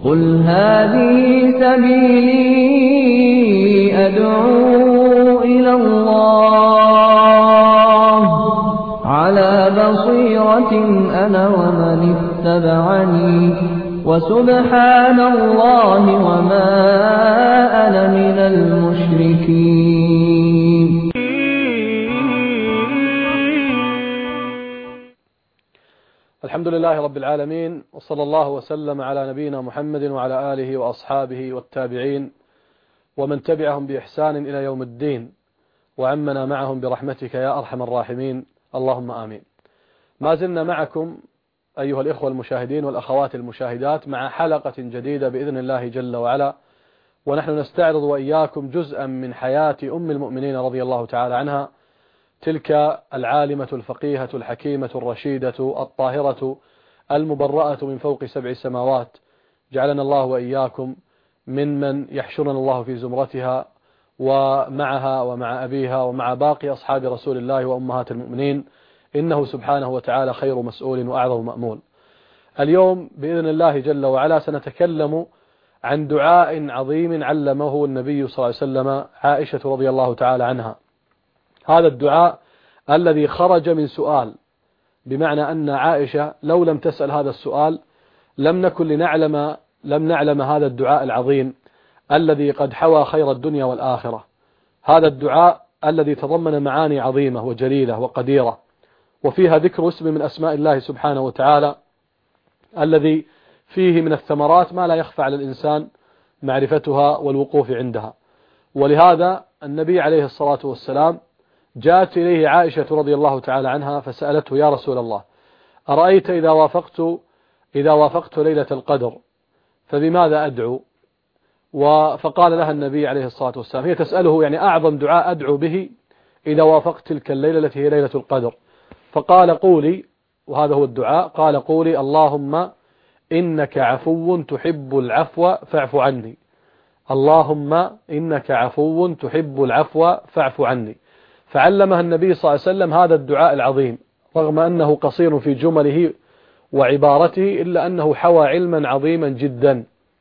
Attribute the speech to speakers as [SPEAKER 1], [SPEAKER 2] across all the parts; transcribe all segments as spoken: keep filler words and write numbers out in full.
[SPEAKER 1] قل هذه سبيلي أدعو إلى الله على بصيرة أنا ومن اتبعني وسبحان الله وما أنا من المشركين.
[SPEAKER 2] الحمد لله رب العالمين، وصلى الله وسلم على نبينا محمد وعلى آله وأصحابه والتابعين ومن تبعهم بإحسان إلى يوم الدين، وعمنا معهم برحمتك يا أرحم الراحمين، اللهم آمين. ما زلنا معكم أيها الإخوة المشاهدين والأخوات المشاهدات مع حلقة جديدة بإذن الله جل وعلا، ونحن نستعرض وإياكم جزءا من حياة أم المؤمنين رضي الله تعالى عنها، تلك العالمة الفقيهة الحكيمة الرشيدة الطاهرة المبرأة من فوق سبع سماوات، جعلنا الله وإياكم ممن يحشرنا الله في زمرتها ومعها ومع أبيها ومع باقي أصحاب رسول الله وأمهات المؤمنين، إنه سبحانه وتعالى خير مسؤول وأعظم مأمول. اليوم بإذن الله جل وعلا سنتكلم عن دعاء عظيم علمه النبي صلى الله عليه وسلم عائشة رضي الله تعالى عنها. هذا الدعاء الذي خرج من سؤال، بمعنى أن عائشة لو لم تسأل هذا السؤال لم نكن لنعلم لم نعلم هذا الدعاء العظيم الذي قد حوى خير الدنيا والآخرة. هذا الدعاء الذي تضمن معاني عظيمة وجليلة وقديرة، وفيها ذكر اسم من أسماء الله سبحانه وتعالى الذي فيه من الثمرات ما لا يخفى على الإنسان معرفتها والوقوف عندها. ولهذا النبي عليه الصلاة والسلام جاءت إليه عائشة رضي الله تعالى عنها فسألته: يا رسول الله، أرأيت إذا وافقت إذا وافقت ليلة القدر فبماذا أدعو؟ فقال لها النبي عليه الصلاة والسلام، هي تسأله يعني أعظم دعاء أدعو به إذا وافقت تلك الليلة التي هي ليلة القدر، فقال قولي، وهذا هو الدعاء، قال قولي: اللهم إنك عفو تحب العفو فاعف عني، اللهم إنك عفو تحب العفو فاعف عني. فعلمها النبي صلى الله عليه وسلم هذا الدعاء العظيم، رغم أنه قصير في جمله وعبارته إلا أنه حوى علما عظيما جدا.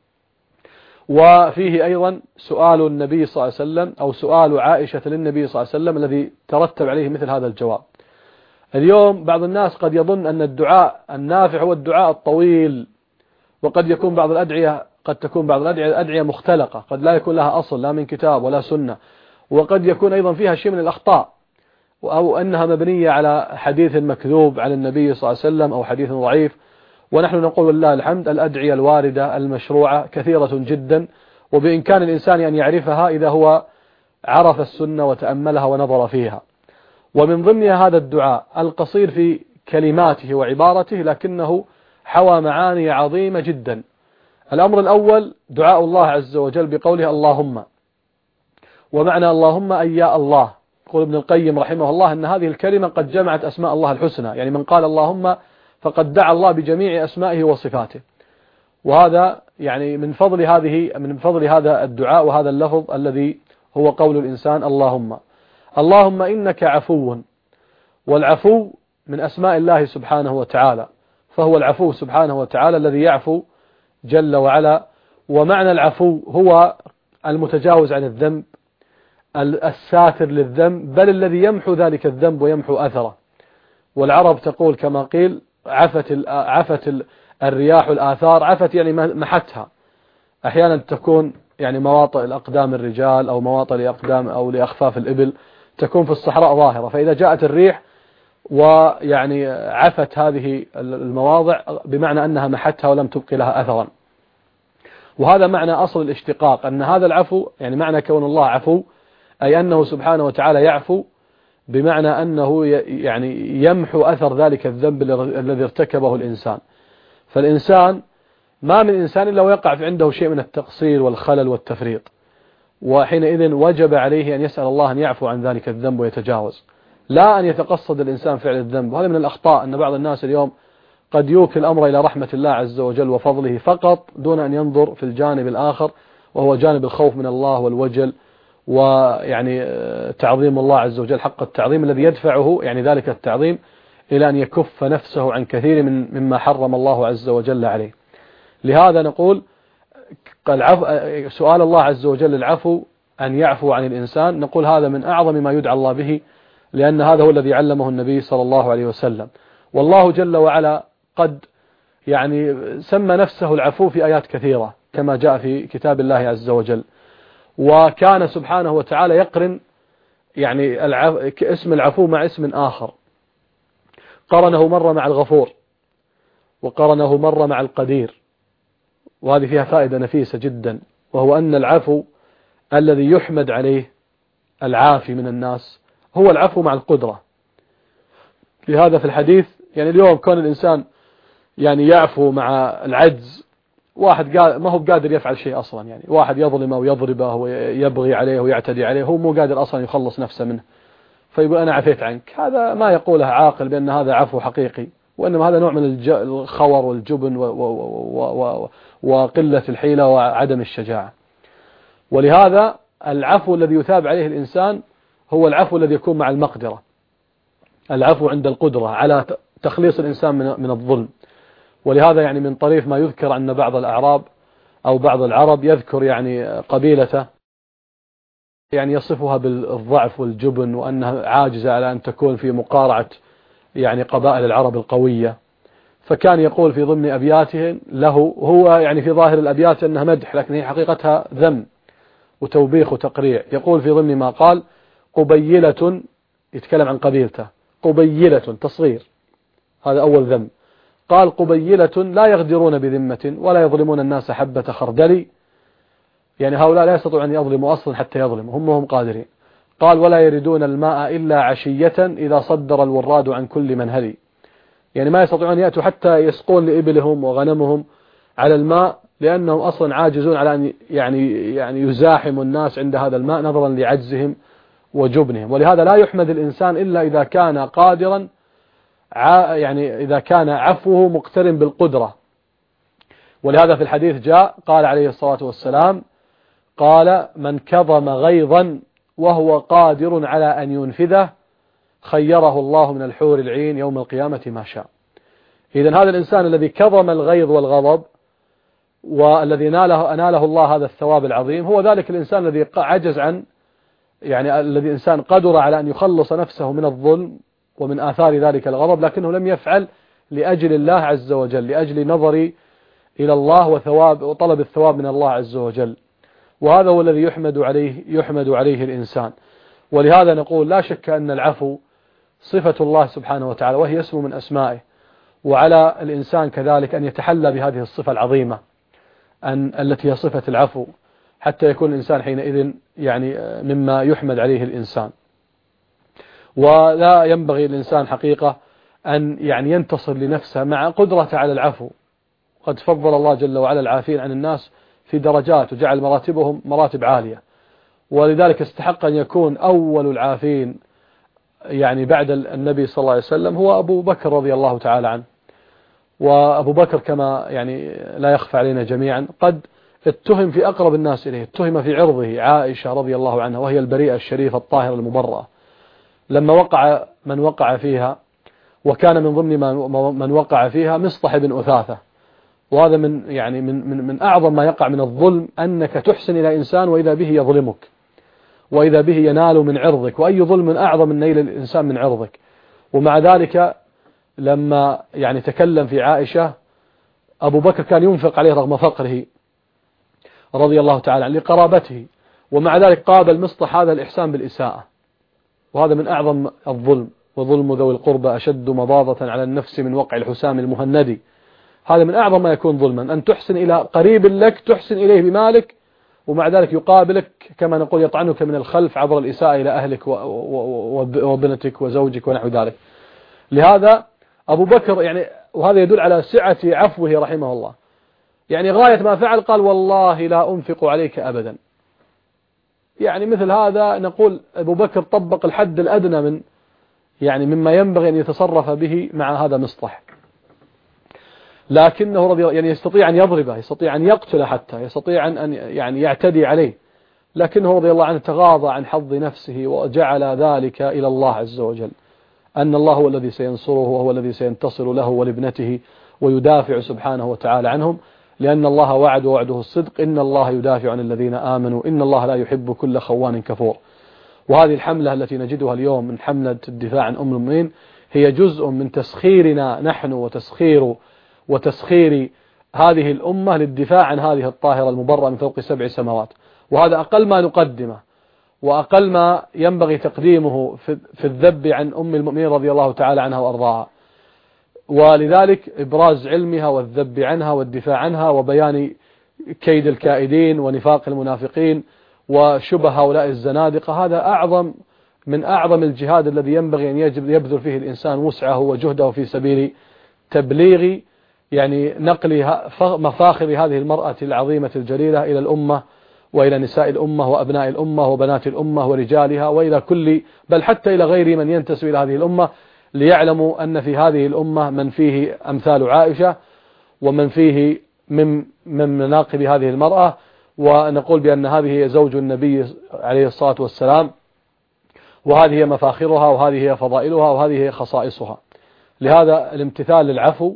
[SPEAKER 2] وفيه أيضا سؤال النبي صلى الله عليه وسلم أو سؤال عائشة للنبي صلى الله عليه وسلم الذي ترتب عليه مثل هذا الجواب. اليوم بعض الناس قد يظن أن الدعاء النافع هو الدعاء الطويل، وقد يكون بعض الأدعية قد تكون بعض الأدعية أدعية مختلقة، قد لا يكون لها أصل لا من كتاب ولا سنة، وقد يكون أيضا فيها شيء من الأخطاء، أو أنها مبنية على حديث مكذوب عن النبي صلى الله عليه وسلم أو حديث ضعيف. ونحن نقول لله الحمد الأدعية الواردة المشروعة كثيرة جدا، وبإمكان الإنسان أن يعرفها إذا هو عرف السنة وتأملها ونظر فيها. ومن ضمنها هذا الدعاء القصير في كلماته وعبارته، لكنه حوى معاني عظيمة جدا. الأمر الأول دعاء الله عز وجل بقوله اللهم، ومعنى اللهم أي يا الله. يقول ابن القيم رحمه الله أن هذه الكلمة قد جمعت أسماء الله الحسنى، يعني من قال اللهم فقد دعا الله بجميع أسمائه وصفاته، وهذا يعني من فضل هذه من فضل هذا الدعاء وهذا اللفظ الذي هو قول الإنسان اللهم. اللهم إنك عفو، والعفو من أسماء الله سبحانه وتعالى، فهو العفو سبحانه وتعالى الذي يعفو جل وعلا. ومعنى العفو هو المتجاوز عن الذنب، الساتر للذنب، بل الذي يمحو ذلك الذنب ويمحو أثره. والعرب تقول كما قيل عفت عفت الرياح الآثار، عفت يعني محتها. أحيانا تكون يعني مواطئ الأقدام الرجال أو مواطئ لأقدام أو لأخفاف الإبل تكون في الصحراء ظاهرة، فإذا جاءت الريح ويعني عفت هذه المواضع بمعنى أنها محتها ولم تبقي لها أثرا. وهذا معنى أصل الاشتقاق، أن هذا العفو يعني معنى كون الله عفو أي أنه سبحانه وتعالى يعفو، بمعنى أنه يعني يمحو أثر ذلك الذنب الذي ارتكبه الإنسان. فالإنسان ما من إنسان إلا ويقع في عنده شيء من التقصير والخلل والتفريط، وحينئذ وجب عليه أن يسأل الله أن يعفو عن ذلك الذنب ويتجاوز، لا أن يتقصد الإنسان فعل الذنب. وهذا من الأخطاء، أن بعض الناس اليوم قد يوكل الأمر إلى رحمة الله عز وجل وفضله فقط دون أن ينظر في الجانب الآخر، وهو جانب الخوف من الله والوجل، ويعني تعظيم الله عز وجل حق التعظيم الذي يدفعه يعني ذلك التعظيم إلى أن يكف نفسه عن كثير من مما حرم الله عز وجل عليه. لهذا نقول سؤال الله عز وجل العفو أن يعفو عن الإنسان، نقول هذا من أعظم ما يدعى الله به، لأن هذا هو الذي علمه النبي صلى الله عليه وسلم. والله جل وعلا قد يعني سمى نفسه العفو في آيات كثيرة كما جاء في كتاب الله عز وجل، وكان سبحانه وتعالى يقرن يعني العفو اسم العفو مع اسم آخر، قرنه مرة مع الغفور وقرنه مرة مع القدير، وهذه فيها فائدة نفيسة جدا، وهو أن العفو الذي يحمد عليه العافي من الناس هو العفو مع القدرة. لهذا في الحديث يعني اليوم كون الإنسان يعني يعفو مع العجز، واحد ما هو قادر يفعل شيء أصلا، يعني واحد يظلمه ويضربه ويبغي عليه ويعتدي عليه، هو مو قادر أصلا يخلص نفسه منه، فيقول أنا عفيت عنك. هذا ما يقوله عاقل بأن هذا عفو حقيقي، وإنما هذا نوع من الخور والجبن وقلة الحيلة وعدم الشجاعة. ولهذا العفو الذي يثاب عليه الإنسان هو العفو الذي يكون مع المقدرة، العفو عند القدرة على تخليص الإنسان من الظلم. ولهذا يعني من طريف ما يذكر أن بعض الأعراب أو بعض العرب يذكر يعني قبيلته يعني يصفها بالضعف والجبن، وأنها عاجزة على أن تكون في مقارعة يعني قبائل العرب القوية. فكان يقول في ضمن أبياته له، هو يعني في ظاهر الأبيات أنها مدح لكن هي حقيقتها ذم وتوبيخ وتقريع. يقول في ضمن ما قال: قبيلة، يتكلم عن قبيلته، قبيلة تصغير، هذا أول ذم. قال: قبيلة لا يغدرون بذمة ولا يظلمون الناس حبة خردل، يعني هؤلاء لا يستطيعون أن يظلموا أصلا حتى يظلموا، هم هم قادرين. قال: ولا يردون الماء إلا عشية إذا صدر الوراد عن كل من هلي، يعني ما يستطيعون أن يأتوا حتى يسقون لإبلهم وغنمهم على الماء، لأنهم أصلا عاجزون على أن يعني يعني يزاحموا الناس عند هذا الماء نظرا لعجزهم وجبنهم. ولهذا لا يحمد الإنسان إلا إذا كان قادرا، يعني إذا كان عفوه مقترن بالقدرة. ولهذا في الحديث جاء قال عليه الصلاة والسلام: قال: من كظم غيظا وهو قادر على أن ينفذه خيره الله من الحور العين يوم القيامة ما شاء. إذن هذا الإنسان الذي كظم الغيظ والغضب والذي ناله أناله الله هذا الثواب العظيم، هو ذلك الإنسان الذي عجز عن يعني الذي إنسان قدر على أن يخلص نفسه من الظلم ومن آثار ذلك الغضب، لكنه لم يفعل لأجل الله عز وجل، لأجل نظري إلى الله وثواب وطلب الثواب من الله عز وجل. وهذا هو الذي يحمد عليه يحمد عليه الإنسان. ولهذا نقول لا شك أن العفو صفة الله سبحانه وتعالى، وهي اسم من أسمائه، وعلى الإنسان كذلك أن يتحلى بهذه الصفة العظيمة أن التي هي صفة العفو، حتى يكون الإنسان حينئذ يعني مما يحمد عليه الإنسان. ولا ينبغي الإنسان حقيقة أن يعني ينتصر لنفسه مع قدرته على العفو. قد فضل الله جل وعلا العافين عن الناس في درجات وجعل مراتبهم مراتب عالية، ولذلك استحق أن يكون أول العافين يعني بعد النبي صلى الله عليه وسلم هو أبو بكر رضي الله تعالى عنه. وأبو بكر كما يعني لا يخفى علينا جميعا قد اتهم في أقرب الناس إليه، اتهم في عرضه عائشة رضي الله عنها، وهي البريئة الشريفة الطاهرة المبرأة، لما وقع من وقع فيها، وكان من ضمن من وقع فيها مصطح بن أثاثة. وهذا من يعني من من من أعظم ما يقع من الظلم، أنك تحسن إلى إنسان وإذا به يظلمك، وإذا به ينال من عرضك، وأي ظلم أعظم من نيل الإنسان من عرضك. ومع ذلك لما يعني تكلم في عائشة، أبو بكر كان ينفق عليه رغم فقره رضي الله تعالى عنه لقرابته، ومع ذلك قابل مصطح هذا الإحسان بالإساءة. وهذا من أعظم الظلم، وظلم ذوي القربى أشد مضاضة على النفس من وقع الحسام المهندي. هذا من أعظم ما يكون ظلما، أن تحسن إلى قريب لك، تحسن إليه بمالك، ومع ذلك يقابلك كما نقول يطعنك من الخلف عبر الإساءة إلى أهلك وبنتك وزوجك ونحو ذلك. لهذا أبو بكر يعني، وهذا يدل على سعة عفوه رحمه الله، يعني غاية ما فعل قال: والله لا أنفق عليك أبدا. يعني مثل هذا نقول أبو بكر طبق الحد الأدنى من يعني مما ينبغي أن يتصرف به مع هذا مصطح، لكنه رضي يعني يستطيع أن يضربه، يستطيع أن يقتله، حتى يستطيع أن يعني يعتدي عليه، لكنه رضي الله عنه تغاضى عن حظ نفسه وجعل ذلك إلى الله عز وجل، أن الله هو الذي سينصره وهو الذي سينتصر له ولابنته ويدافع سبحانه وتعالى عنهم. لأن الله وعد ووعده الصدق، إن الله يدافع عن الذين آمنوا إن الله لا يحب كل خوان كفور. وهذه الحملة التي نجدها اليوم من حملة الدفاع عن أم المؤمنين هي جزء من تسخيرنا نحن وتسخير وتسخير هذه الأمة للدفاع عن هذه الطاهرة المبرأة من فوق سبع سماوات. وهذا أقل ما نقدمه وأقل ما ينبغي تقديمه في الذب عن أم المؤمنين رضي الله تعالى عنها وأرضاها، ولذلك إبراز علمها والذب عنها والدفاع عنها وبيان كيد الكائدين ونفاق المنافقين وشبه هؤلاء الزنادقة. هذا أعظم من أعظم الجهاد الذي ينبغي أن يبذل فيه الإنسان وسعه وجهده في سبيل تبليغ يعني نقل مفاخر هذه المرأة العظيمة الجليلة إلى الأمة وإلى نساء الأمة وأبناء الأمة وبنات الأمة ورجالها وإلى كل، بل حتى إلى غير من ينتسب إلى هذه الأمة، ليعلموا أن في هذه الأمة من فيه أمثال عائشة ومن فيه من من مناقب هذه المرأة. ونقول بأن هذه هي زوج النبي عليه الصلاة والسلام، وهذه هي مفاخرها وهذه هي فضائلها وهذه هي خصائصها. لهذا الامتثال للعفو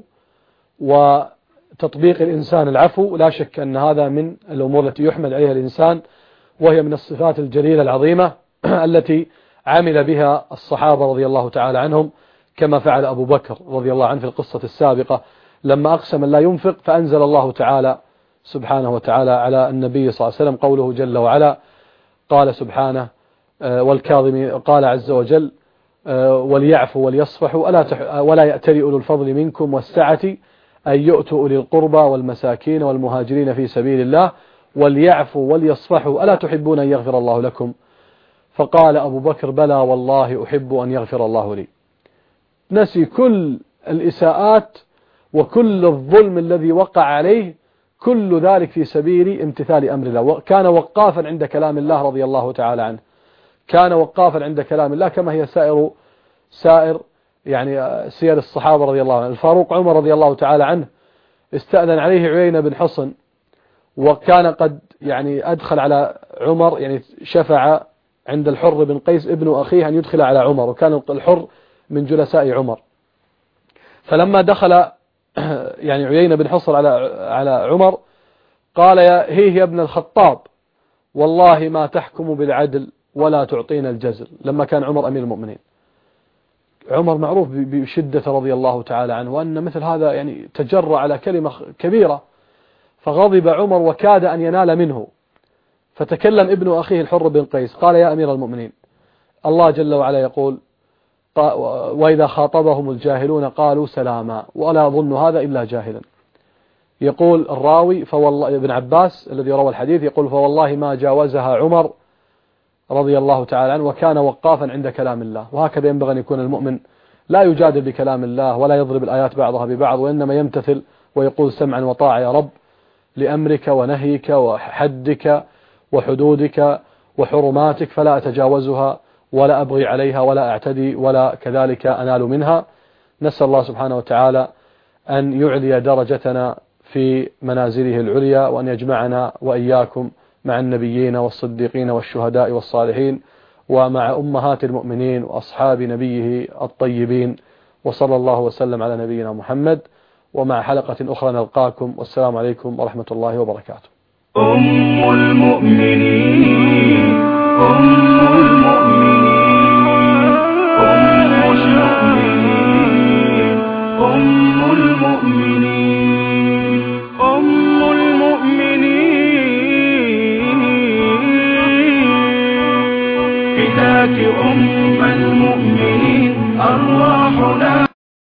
[SPEAKER 2] وتطبيق الإنسان العفو لا شك أن هذا من الأمور التي يحمد عليها الإنسان، وهي من الصفات الجليلة العظيمة التي عمل بها الصحابة رضي الله تعالى عنهم، كما فعل أبو بكر رضي الله عنه في القصة السابقة لما أقسم لا ينفق فأنزل الله تعالى سبحانه وتعالى على النبي صلى الله عليه وسلم قوله جل وعلا، قال سبحانه والكاظمين، قال عز وجل وليعفوا وليصفحوا ألا ولا يأتل أولو الفضل منكم والسعة أن يؤتوا أولي القربى والمساكين والمهاجرين في سبيل الله وليعفوا وليصفحوا ألا تحبون أن يغفر الله لكم؟ فقال أبو بكر بلى والله أحب أن يغفر الله لي. نسي كل الإساءات وكل الظلم الذي وقع عليه، كل ذلك في سبيل امتثال أمر الله. كان وقافا عند كلام الله رضي الله تعالى عنه، كان وقافا عند كلام الله كما هي سائر سائر يعني سير الصحابة رضي الله عنه. الفاروق عمر رضي الله تعالى عنه استأذن عليه عيينة بن حصن، وكان قد يعني أدخل على عمر، يعني شفع عند الحر بن قيس ابن أخيه أن يدخل على عمر، وكان الحر من جلساء عمر. فلما دخل يعني عيينة بن حصن على على عمر قال يا هي يا ابن الخطاب والله ما تحكم بالعدل ولا تعطينا الجزل، لما كان عمر أمير المؤمنين. عمر معروف بشدة رضي الله تعالى عنه، وأن مثل هذا يعني تجرأ على كلمة كبيرة، فغضب عمر وكاد أن ينال منه، فتكلم ابن أخيه الحر بن قيس قال يا أمير المؤمنين الله جل وعلا يقول وإذا خاطبهم الجاهلون قالوا سلاما ولا أظن هذا إلا جاهلا. يقول الراوي فوالله ابن عباس الذي روى الحديث يقول فوالله ما جاوزها عمر رضي الله تعالى عنه وكان وقافا عند كلام الله. وهكذا ينبغي أن يكون المؤمن، لا يجادل بكلام الله ولا يضرب الآيات بعضها ببعض، وإنما يمتثل ويقول سمعا وطاعة يا رب لأمرك ونهيك وحدك وحدودك وحرماتك فلا أتجاوزها ولا أبغي عليها ولا أعتدي ولا كذلك أنال منها. نسأل الله سبحانه وتعالى أن يعلي درجتنا في منازله العليا، وأن يجمعنا وإياكم مع النبيين والصديقين والشهداء والصالحين ومع أمهات المؤمنين وأصحاب نبيه الطيبين. وصلى الله وسلم على نبينا محمد، ومع حلقة أخرى نلقاكم، والسلام عليكم ورحمة الله وبركاته.
[SPEAKER 3] أم المؤمنين أم المؤمنين أم المؤمنين أم المؤمنين أم المؤمنين فداك أم المؤمنين.